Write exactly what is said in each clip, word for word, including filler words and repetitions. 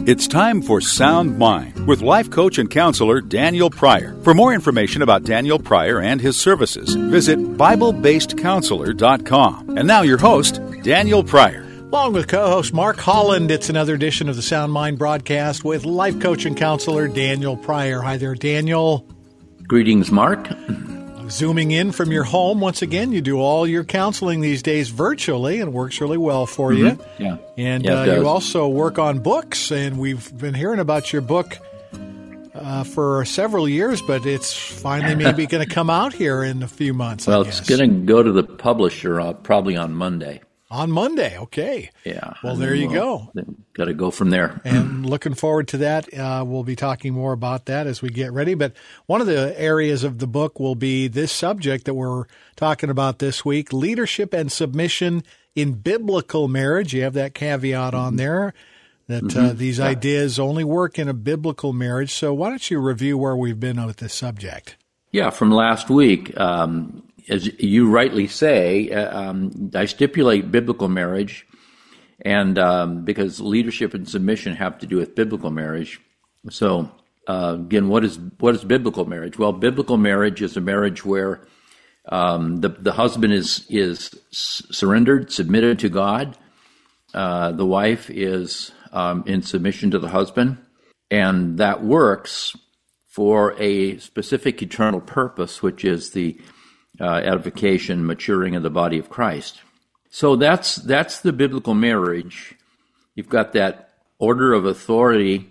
It's time for Sound Mind with life coach and counselor Daniel Pryor. For more information about Daniel Pryor and his services, visit Bible Based Counselor dot com. And now your host, Daniel Pryor. Along with co-host Mark Holland, it's another edition of the Sound Mind broadcast with life coach and counselor Daniel Pryor. Hi there, Daniel. Greetings, Mark. Zooming in from your home once again. You do all your counseling these days virtually, and it works really well for you. Mm-hmm. Yeah, and yeah, uh, you also work on books, and we've been hearing about your book uh, for several years, but it's finally maybe going to come out here in a few months. Well, I guess. It's going to go to the publisher uh, probably on Monday. On Monday, okay. Yeah. Well, there you we'll, go. Got to go from there. And looking forward to that. Uh, we'll be talking more about that as we get ready. But one of the areas of the book will be this subject that we're talking about this week, leadership and submission in biblical marriage. You have that caveat on there that mm-hmm. uh, these yeah. ideas only work in a biblical marriage. So why don't you review where we've been with this subject? Yeah, from last week. Um, As you rightly say, um, I stipulate biblical marriage, and um, because leadership and submission have to do with biblical marriage. So, uh, again, what is what is biblical marriage? Well, biblical marriage is a marriage where um, the the husband is is surrendered, submitted to God. Uh, the wife is um, in submission to the husband, and that works for a specific eternal purpose, which is the Uh, edification, maturing of the body of Christ. So that's that's the biblical marriage. You've got that order of authority,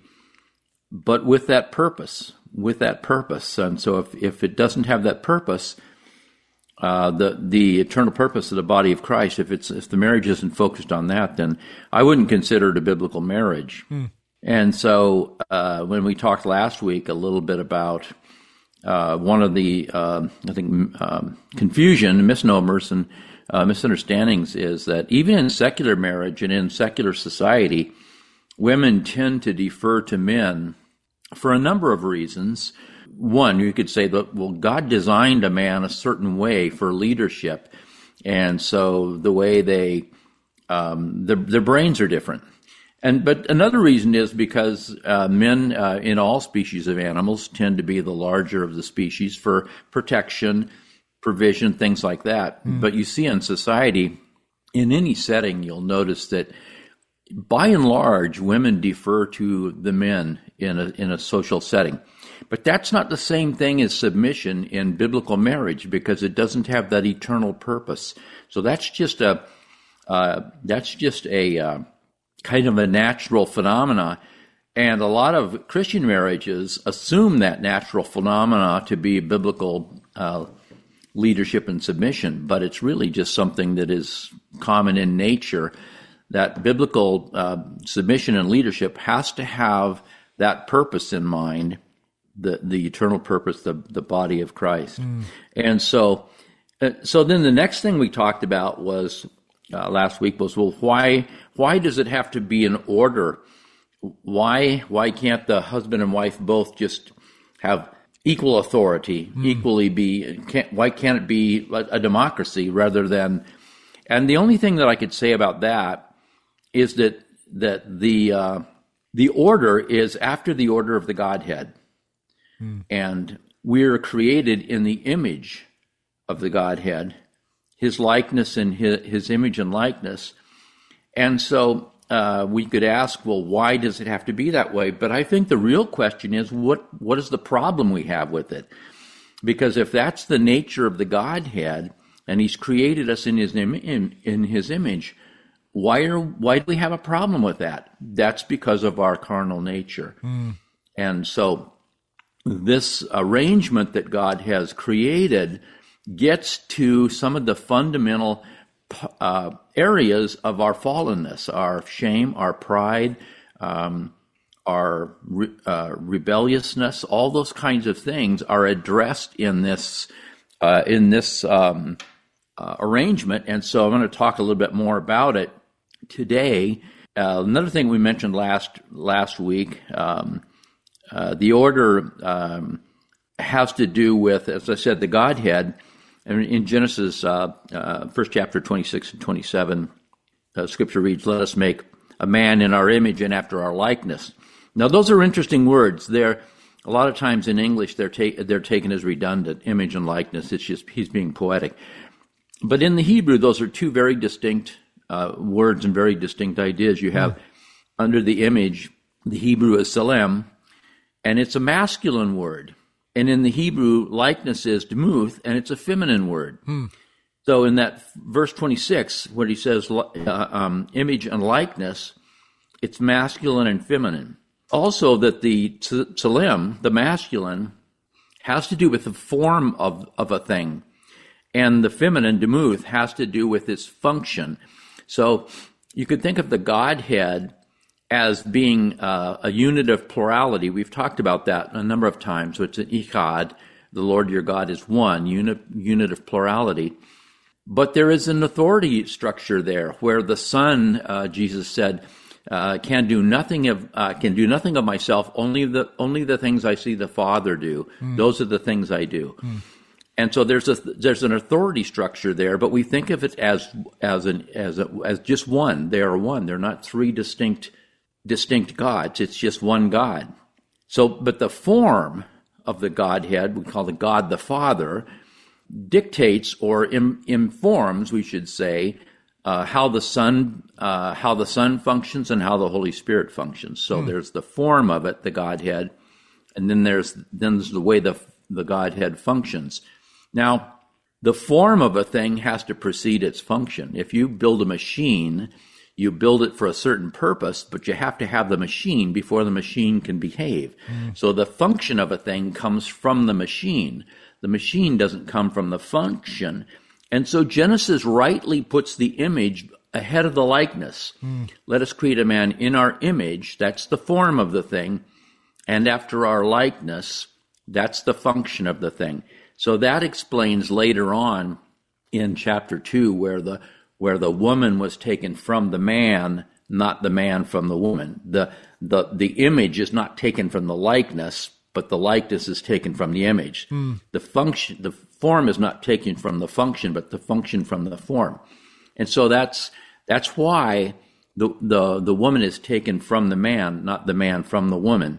but with that purpose, with that purpose. And so if, if it doesn't have that purpose, uh, the the eternal purpose of the body of Christ, if it's if the marriage isn't focused on that, then I wouldn't consider it a biblical marriage. Hmm. And so uh, when we talked last week a little bit about Uh, one of the, uh, I think, um, confusion, misnomers, and uh, misunderstandings is that even in secular marriage and in secular society, women tend to defer to men for a number of reasons. One, you could say that, well, God designed a man a certain way for leadership, and so the way they, um, their, their brains are different. And but another reason is because uh, men uh, in all species of animals tend to be the larger of the species for protection, provision, things like that. Mm. But you see in society, in any setting, you'll notice that by and large, women defer to the men in a in a social setting. But that's not the same thing as submission in biblical marriage, because it doesn't have that eternal purpose. So that's just a uh, that's just a uh, kind of a natural phenomena, and a lot of Christian marriages assume that natural phenomena to be biblical uh, leadership and submission, but it's really just something that is common in nature. That biblical uh, submission and leadership has to have that purpose in mind, the the eternal purpose, the the body of Christ. Mm. And so, uh, so then the next thing we talked about was. Uh, last week was, well, why why does it have to be in order? Why why can't the husband and wife both just have equal authority, mm. equally be? Can't, why can't it be a, a democracy rather than? And the only thing that I could say about that is that that the uh, the order is after the order of the Godhead, mm. and we're created in the image of the Godhead. His likeness and his, his image and likeness. And so uh, we could ask, well, why does it have to be that way? But I think the real question is, what what is the problem we have with it? Because if that's the nature of the Godhead, and he's created us in his in, in his image, why are why do we have a problem with that? That's because of our carnal nature. Mm. And so this arrangement that God has created gets to some of the fundamental uh, areas of our fallenness, our shame, our pride, um, our re- uh, rebelliousness. All those kinds of things are addressed in this uh, in this um, uh, arrangement. And so I'm going to talk a little bit more about it today. Uh, another thing we mentioned last last week, um, uh, the order um, has to do with, as I said, the Godhead. And in Genesis, uh, uh, first chapter, twenty-six and twenty-seven, uh, Scripture reads, "Let us make a man in our image and after our likeness." Now, those are interesting words. They're a lot of times in English they're ta- they're taken as redundant, image and likeness. It's just he's being poetic. But in the Hebrew, those are two very distinct uh, words and very distinct ideas. You have mm. under the image, the Hebrew is Tselem, and it's a masculine word. And in the Hebrew, likeness is demuth, and it's a feminine word. Mm. So in that verse twenty-six, where he says uh, um, image and likeness, it's masculine and feminine. Also, that the tselem, the masculine, has to do with the form of, of a thing, and the feminine, demuth, has to do with its function. So you could think of the Godhead as being uh, a unit of plurality. We've talked about that a number of times. So it's an Echad, the Lord your God is one, unit, unit of plurality. But there is an authority structure there where the Son, uh, Jesus said, Uh, can do nothing of uh, can do nothing of myself. Only the only the things I see the Father do. Mm. Those are the things I do. Mm. And so there's a there's an authority structure there. But we think of it as as an as a, as just one. They are one. They're not three distinct distinct gods. It's just one God. So, but the form of the Godhead, we call the God the Father, dictates or im, informs, we should say, Uh, how the Son, uh, how the Son functions and how the Holy Spirit functions. So mm. there's the form of it, the Godhead, and then there's then there's the way the the Godhead functions. Now, the form of a thing has to precede its function. If you build a machine, you build it for a certain purpose, but you have to have the machine before the machine can behave. Mm. So the function of a thing comes from the machine. The machine doesn't come from the function. And so Genesis rightly puts the image ahead of the likeness. Mm. Let us create a man in our image. That's the form of the thing. And after our likeness, that's the function of the thing. So that explains later on in chapter two where the where the woman was taken from the man, not the man from the woman. The the the image is not taken from the likeness, but the likeness is taken from the image. Mm. The function, the form is not taken from the function, but the function from the form. And so that's that's why the the the woman is taken from the man, not the man from the woman.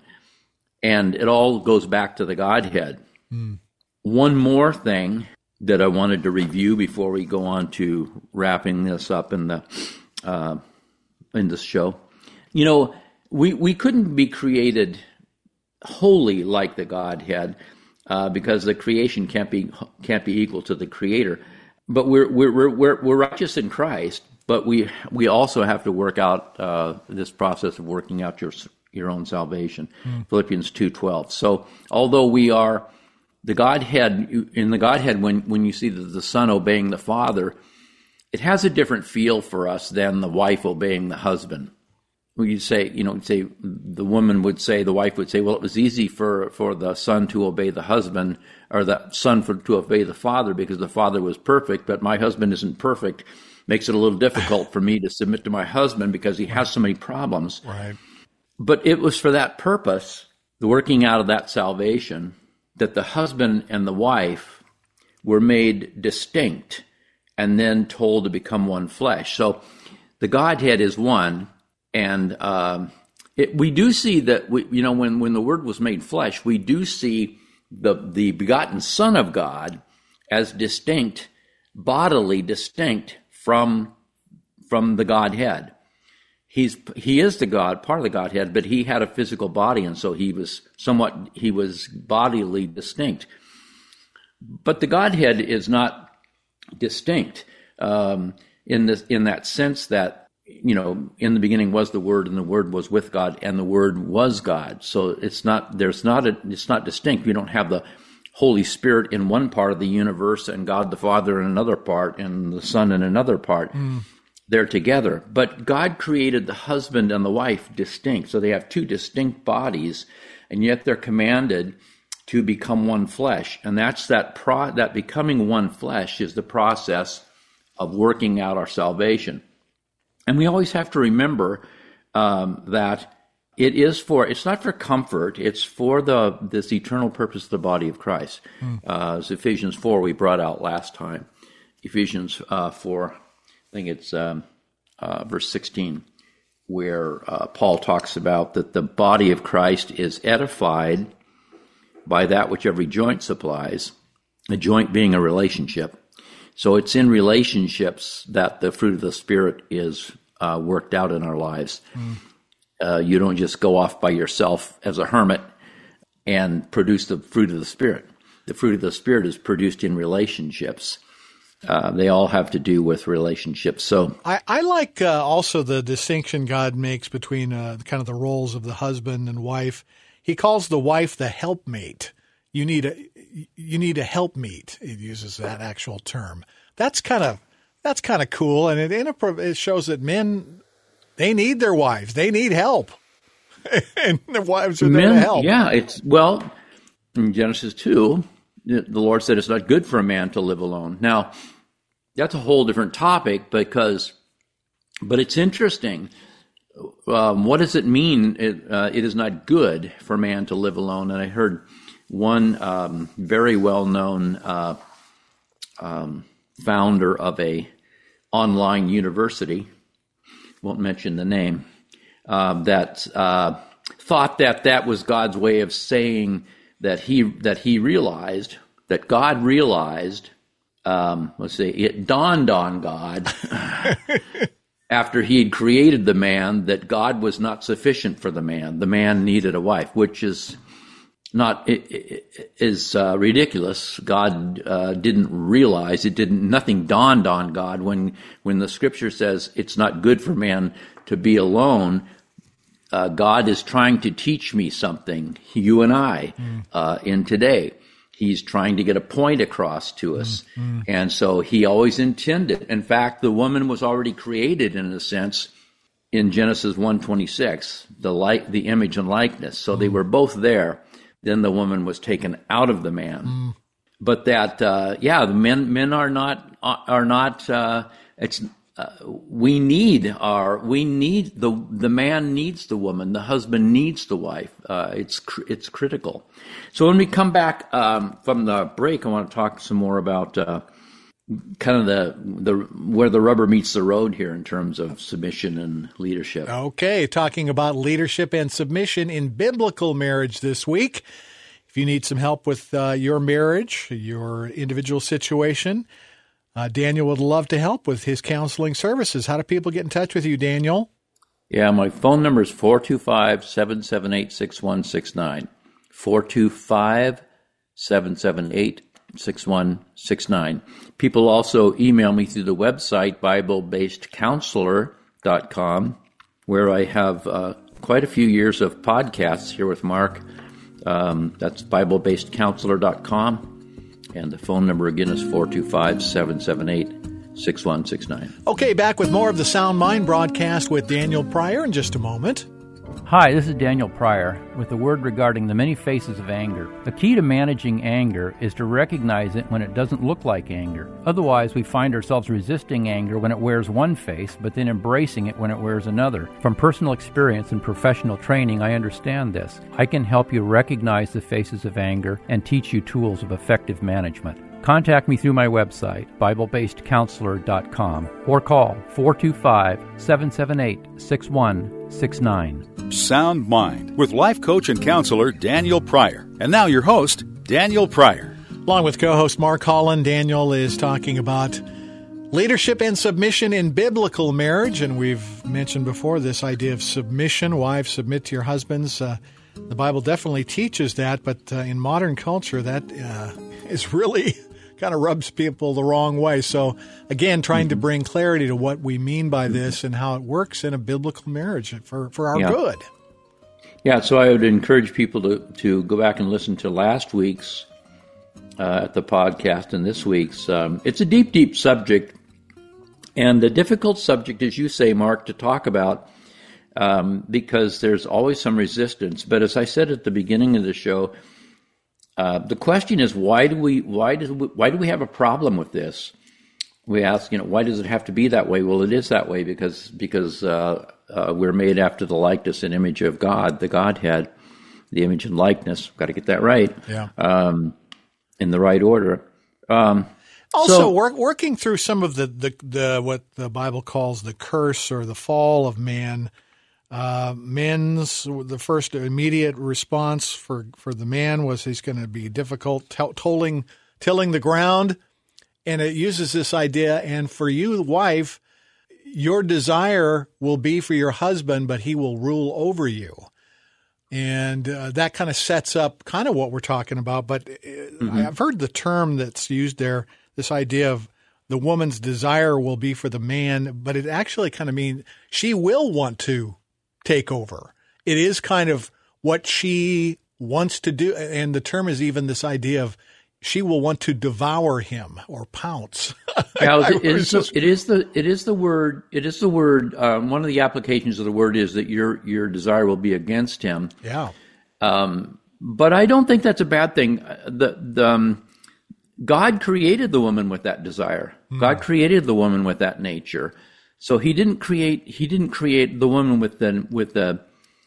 And it all goes back to the Godhead. Mm. One more thing that I wanted to review before we go on to wrapping this up in the uh, in this show. You know, we we couldn't be created wholly like the Godhead, uh, because the creation can't be can't be equal to the Creator. But we're we're we're we're righteous in Christ, but we we also have to work out uh, this process of working out your your own salvation. Mm. Philippians two twelve. So although we are the Godhead, in the Godhead, when when you see the, the Son obeying the Father, it has a different feel for us than the wife obeying the husband. You say, you know, say the woman would say, the wife would say, well, it was easy for, for the son to obey the husband, or the son for, to obey the father because the father was perfect, but my husband isn't perfect. Makes it a little difficult for me to submit to my husband because he has so many problems. Right. But it was for that purpose, the working out of that salvation, that the husband and the wife were made distinct and then told to become one flesh. So the Godhead is one. And um, it, we do see that, we, you know, when, when the Word was made flesh, we do see the, the begotten Son of God as distinct, bodily distinct from, from the Godhead. He's, he is the God, part of the Godhead, but he had a physical body, and so he was somewhat, he was bodily distinct. But the Godhead is not distinct um, in this, in that sense that, you know, in the beginning was the Word, and the Word was with God, and the Word was God. So it's not, there's not a, it's not distinct. We don't have the Holy Spirit in one part of the universe and God the Father in another part and the Son in another part. Mm. They're together. But God created the husband and the wife distinct. So they have two distinct bodies, and yet they're commanded to become one flesh. And that's that pro, that becoming one flesh is the process of working out our salvation. And we always have to remember um, that it is for, it's not for comfort, it's for the this eternal purpose of the body of Christ. Mm. Uh, as Ephesians four we brought out last time. Ephesians uh, four, I think it's um, uh, verse sixteen. where uh, Paul talks about that the body of Christ is edified by that which every joint supplies, a joint being a relationship. So it's in relationships that the fruit of the Spirit is uh, worked out in our lives. Mm. Uh, you don't just go off by yourself as a hermit and produce the fruit of the Spirit. The fruit of the Spirit is produced in relationships. Uh, they all have to do with relationships. So I, I like uh, also the distinction God makes between uh, kind of the roles of the husband and wife. He calls the wife the helpmate. You need a you need a helpmeet. He uses that actual term. That's kind of that's kind of cool, and it it shows that men, they need their wives. They need help, and the wives are there men, to help. Yeah, it's well in Genesis two. The Lord said it's not good for a man to live alone. Now, that's a whole different topic because, but it's interesting. Um, what does it mean? It, uh, it is not good for man to live alone. And I heard one um, very well-known uh, um, founder of a online university, won't mention the name, uh, that uh, thought that that was God's way of saying that he that he realized, that God realized, um, let's see, it dawned on God after he had created the man that God was not sufficient for the man. The man needed a wife, which is not is uh, ridiculous. God uh, didn't realize it. Didn't nothing dawned on God when when the Scripture says it's not good for man to be alone. Uh, God is trying to teach me something, you and I, mm. uh, in today. He's trying to get a point across to us. Mm. Mm. And so he always intended. In fact, the woman was already created, in a sense, in Genesis one twenty-six, the like, the image and likeness. So mm. they were both there. Then the woman was taken out of the man. Mm. But that, uh, yeah, the men men are not, are not, uh, it's, Uh, we need our we need the the man needs the woman, the husband needs the wife. Uh, it's cr- it's critical. So when we come back um, from the break, I want to talk some more about uh, kind of the the where the rubber meets the road here in terms of submission and leadership. Okay, talking about leadership and submission in biblical marriage this week. If you need some help with uh, your marriage, your individual situation, Uh, Daniel would love to help with his counseling services. How do people get in touch with you, Daniel? Yeah, my phone number is four two five, seven seven eight, six one six nine. four two five, seven seven eight, six one six nine. People also email me through the website, bible based counselor dot com, where I have uh, quite a few years of podcasts here with Mark. Um, that's bible based counselor dot com. And the phone number again is four two five, seven seven eight, six one six nine. Okay, back with more of the Sound Mind broadcast with Daniel Pryor in just a moment. Hi, this is Daniel Pryor with a word regarding the many faces of anger. The key to managing anger is to recognize it when it doesn't look like anger. Otherwise, we find ourselves resisting anger when it wears one face, but then embracing it when it wears another. From personal experience and professional training, I understand this. I can help you recognize the faces of anger and teach you tools of effective management. Contact me through my website, bible based counselor dot com, or call four two five, seven seven eight, six one six nine. Sound Mind with life coach and counselor Daniel Pryor. And now your host, Daniel Pryor. Along with co-host Mark Holland, Daniel is talking about leadership and submission in biblical marriage. And we've mentioned before this idea of submission. Wives, submit to your husbands. Uh, the Bible definitely teaches that, but uh, in modern culture, that uh, is really kind of rubs people the wrong way. So, again, trying to bring clarity to what we mean by this and how it works in a biblical marriage for, for our yeah. good. Yeah, so I would encourage people to, to go back and listen to last week's uh, at the podcast and this week's. Um, it's a deep, deep subject, and a difficult subject, as you say, Mark, to talk about um, because there's always some resistance. But as I said at the beginning of the show, Uh, the question is, why do we why do we, why do we have a problem with this? We ask, you know, why does it have to be that way? Well, it is that way because because uh, uh, we're made after the likeness and image of God, the Godhead, the image and likeness. Got to get that right, yeah, um, in the right order. Um, also, so, work, working through some of the, the the what the Bible calls the curse or the fall of man. Uh, men's, the first immediate response for, for the man was he's going to be difficult, t- tolling, tilling the ground. And it uses this idea. And for you, wife, your desire will be for your husband, but he will rule over you. And uh, that kind of sets up kind of what we're talking about. But mm-hmm. I've heard the term that's used there, this idea of the woman's desire will be for the man, but it actually kind of means she will want to take over. It is kind of what she wants to do. And the term is even this idea of she will want to devour him or pounce. Now, it, is the, it is the it is the word it is the word. Um, one of the applications of the word is that your your desire will be against him. Yeah. Um, but I don't think that's a bad thing. The the um, God created the woman with that desire. Mm. God created the woman with that nature. So he didn't create he didn't create the woman with the with the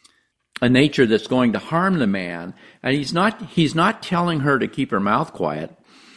a nature that's going to harm the man. And he's not he's not telling her to keep her mouth quiet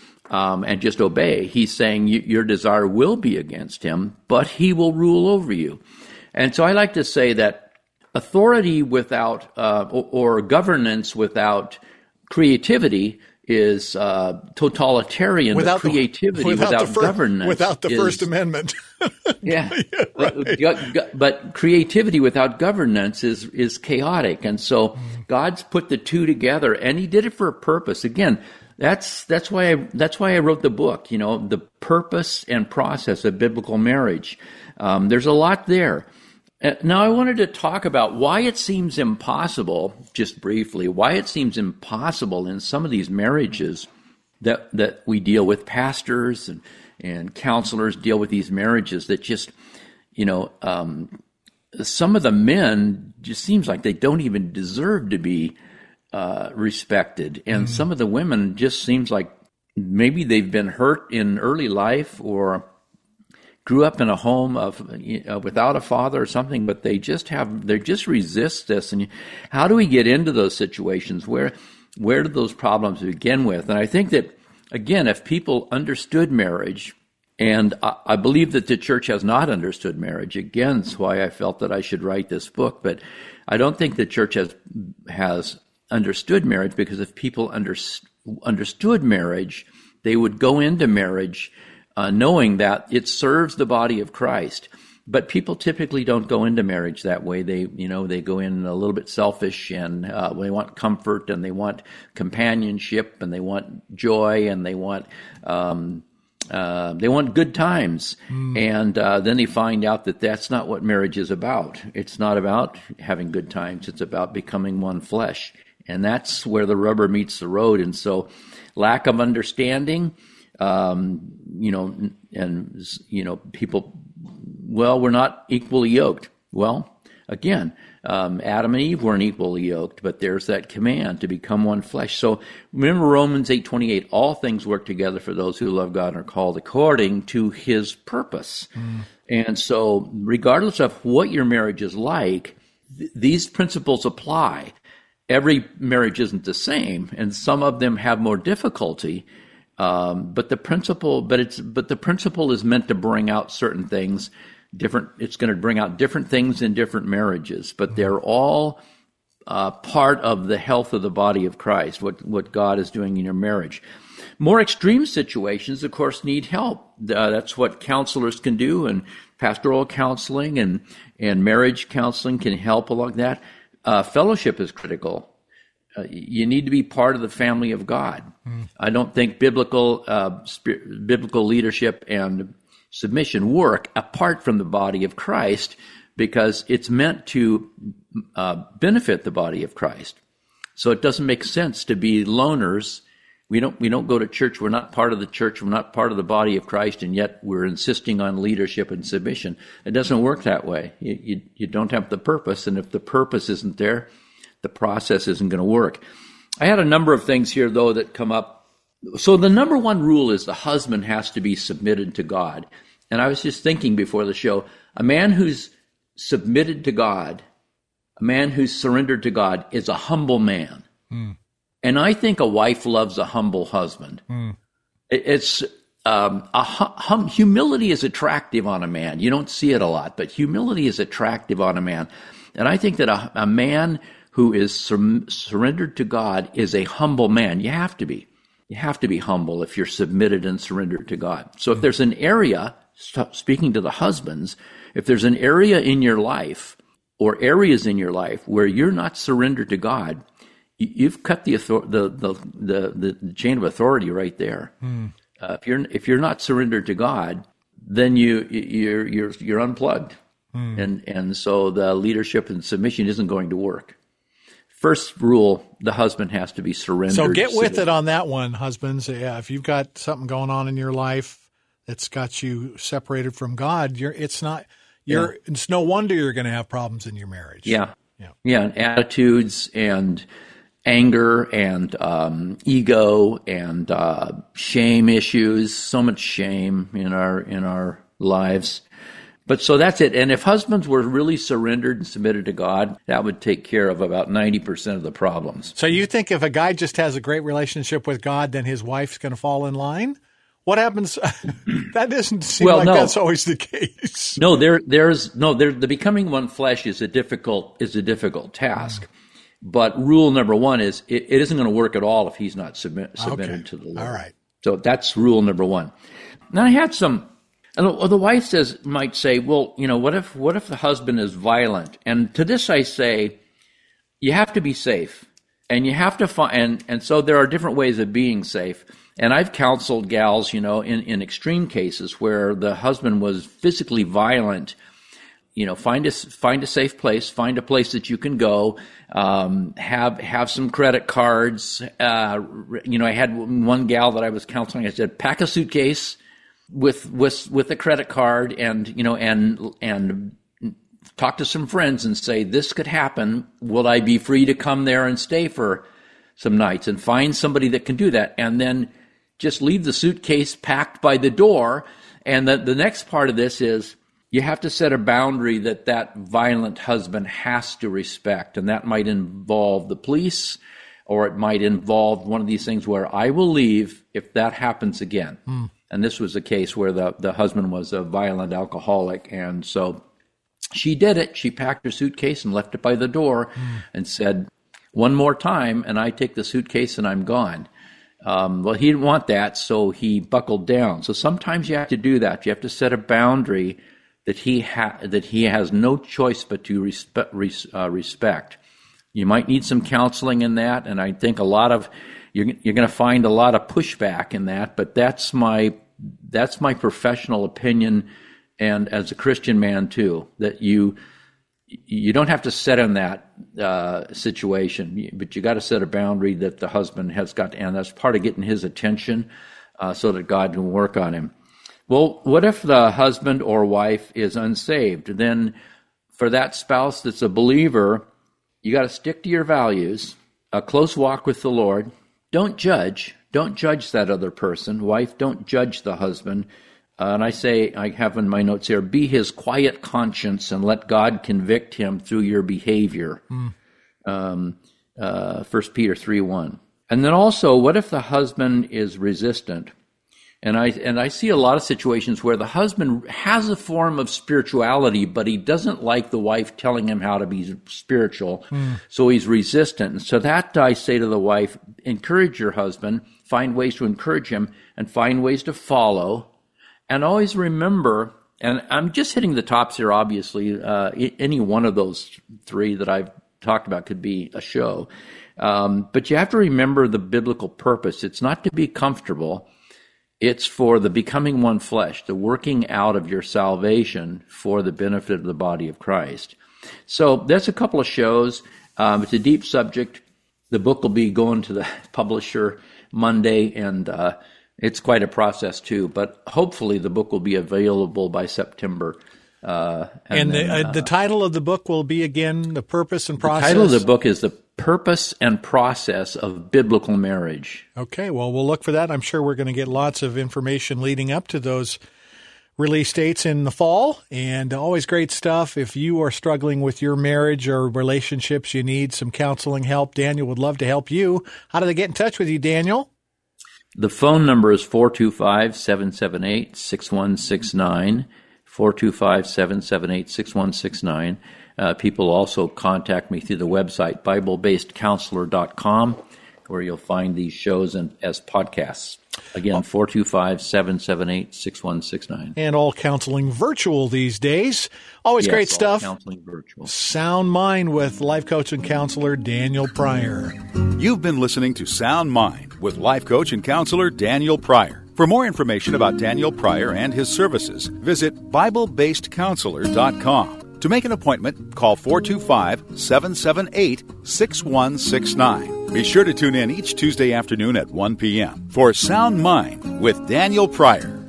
um, and just obey. He's saying you, your desire will be against him, but he will rule over you. And so I like to say that authority without uh, or, or governance without creativity is uh, totalitarian. Without creativity the, without, without the fir- governance. Without the is, First Amendment. yeah. yeah right. But creativity without governance is, is chaotic. And so mm. God's put the two together, and he did it for a purpose. Again, that's that's why I, that's why I wrote the book, you know, the purpose and process of biblical marriage. Um, there's a lot there. Now, I wanted to talk about why it seems impossible, just briefly, why it seems impossible in some of these marriages that that we deal with, pastors and, and counselors deal with these marriages that just, you know, um, some of the men just seems like they don't even deserve to be uh, respected. And mm-hmm. some of the women just seems like maybe they've been hurt in early life or grew up in a home of you know, without a father or something, but they just have they just resist this. And how do we get into those situations? Where where do those problems begin with? And I think that again, if people understood marriage, and I, I believe that the church has not understood marriage. Again, that's why I felt that I should write this book. But I don't think the church has has understood marriage, because if people under, understood marriage, they would go into marriage Uh, knowing that it serves the body of Christ. But people typically don't go into marriage that way. They, you know, they go in a little bit selfish, and uh, they want comfort, and they want companionship, and they want joy, and they want um, uh, they want good times. Mm. And uh, then they find out that that's not what marriage is about. It's not about having good times. It's about becoming one flesh, and that's where the rubber meets the road. And so, lack of understanding. Um, you know, and, you know, people, well, we're not equally yoked. Well, again, um, Adam and Eve weren't equally yoked, but there's that command to become one flesh. So remember Romans eight twenty-eight, all things work together for those who love God and are called according to his purpose. Mm. And so regardless of what your marriage is like, th- these principles apply. Every marriage isn't the same, and some of them have more difficulty. Um, but the principle, but it's, but the principle is meant to bring out certain things, different, it's going to bring out different things in different marriages, but they're all, uh, part of the health of the body of Christ, what, what God is doing in your marriage. More extreme situations, of course, need help. Uh, that's what counselors can do, and pastoral counseling and, and marriage counseling can help along that. Uh, fellowship is critical. Uh, you need to be part of the family of God. Mm. I don't think biblical uh, spirit, biblical leadership and submission work apart from the body of Christ, because it's meant to uh, benefit the body of Christ. So it doesn't make sense to be loners. We don't we don't go to church. We're not part of the church. We're not part of the body of Christ, and yet we're insisting on leadership and submission. It doesn't work that way. You you, you don't have the purpose, and if the purpose isn't there, the process isn't going to work. I had a number of things here, though, that come up. So the number one rule is the husband has to be submitted to God. And I was just thinking before the show, a man who's submitted to God, a man who's surrendered to God, is a humble man. Mm. And I think a wife loves a humble husband. Mm. It, it's um, a hum, humility is attractive on a man. You don't see it a lot, but humility is attractive on a man. And I think that a, a man who is sur- surrendered to God is a humble man. You have to be. You have to be humble if you're submitted and surrendered to God. So if there's an area, speaking to the husbands, if there's an area in your life or areas in your life where you're not surrendered to God, you've cut the author- the, the the the chain of authority right there. Mm. Uh, if you're if you're not surrendered to God, then you you're you're you're unplugged, mm. and and so the leadership and submission isn't going to work. First rule: the husband has to be surrendered. So get with it on that one, husbands. Yeah, if you've got something going on in your life that's got you separated from God, you're it's not you're yeah. it's no wonder you're going to have problems in your marriage. Yeah, yeah, yeah, and attitudes and anger and um, ego and uh, shame issues. So much shame in our in our lives. But so that's it. And if husbands were really surrendered and submitted to God, that would take care of about ninety percent of the problems. So you think if a guy just has a great relationship with God, then his wife's going to fall in line? What happens? That doesn't seem well, like no. that's always the case. No, there, there's no. There, the becoming one flesh is a difficult is a difficult task. Mm. But rule number one is it, it isn't going to work at all if he's not submit, submitted okay. to the Lord. All right. So that's rule number one. Now I had some. And the wife says might say, well, you know, what if what if the husband is violent? And to this I say, you have to be safe, and you have to find. And, and so there are different ways of being safe. And I've counseled gals, you know, in, in extreme cases where the husband was physically violent. You know, find a find a safe place, find a place that you can go. Um, have have some credit cards. Uh, you know, I had one gal that I was counseling. I said, pack a suitcase with with with a credit card, and you know, and and talk to some friends and say, this could happen. Will I be free to come there and stay for some nights? And find somebody that can do that, and then just leave the suitcase packed by the door. And the the next part of this is, you have to set a boundary that that violent husband has to respect. And that might involve the police, or it might involve one of these things where I will leave if that happens again. Mm. And this was a case where the, the husband was a violent alcoholic. And so she did it. She packed her suitcase and left it by the door mm. and said, one more time, and I take the suitcase and I'm gone. Um, well, he didn't want that, so he buckled down. So sometimes you have to do that. You have to set a boundary that he ha- that he has no choice but to respe- res- uh, respect. You might need some counseling in that, and I think a lot of you're you're going to find a lot of pushback in that. But that's my that's my professional opinion, and as a Christian man too, that you you don't have to set in that uh, situation, but you got to set a boundary that the husband has got, and that's part of getting his attention, uh, so that God can work on him. Well, what if the husband or wife is unsaved? Then for that spouse that's a believer, you got to stick to your values, a close walk with the Lord. Don't judge. Don't judge that other person. Wife, don't judge the husband. Uh, and I say, I have in my notes here, be his quiet conscience and let God convict him through your behavior. Mm. Um, uh, First Peter three one. And then also, what if the husband is resistant? And I and I see a lot of situations where the husband has a form of spirituality, but he doesn't like the wife telling him how to be spiritual, mm. so he's resistant. And so that I say to the wife, encourage your husband, find ways to encourage him, and find ways to follow. And always remember, and I'm just hitting the tops here, obviously, uh, any one of those three that I've talked about could be a show. Um, but you have to remember the biblical purpose. It's not to be comfortable. It's for the becoming one flesh, the working out of your salvation for the benefit of the body of Christ. So that's a couple of shows. Um, it's a deep subject. The book will be going to the publisher Monday, and uh, it's quite a process too. But hopefully the book will be available by September. Uh, and and then, the, uh, the title of the book will be, again, The Purpose and Process? The title of the book is The Purpose and Process of Biblical Marriage. Okay, well, we'll look for that. I'm sure we're going to get lots of information leading up to those release dates in the fall, and always great stuff. If you are struggling with your marriage or relationships, you need some counseling help, Daniel would love to help you. How do they get in touch with you, Daniel? The phone number is four two five, seven seven eight, six one six nine, four two five, seven seven eight, six one six nine. Uh, people also contact me through the website Bible Based Counselor dot com, where you'll find these shows in, as podcasts. Again, four two five, seven seven eight, six one six nine. And all counseling virtual these days. Always yes, great all stuff. Counseling virtual. Sound Mind with life coach and counselor Daniel Pryor. You've been listening to Sound Mind with life coach and counselor Daniel Pryor. For more information about Daniel Pryor and his services, visit Bible Based Counselor dot com. To make an appointment, call four two five, seven seven eight, six one six nine. Be sure to tune in each Tuesday afternoon at one p.m. for Sound Mind with Daniel Pryor.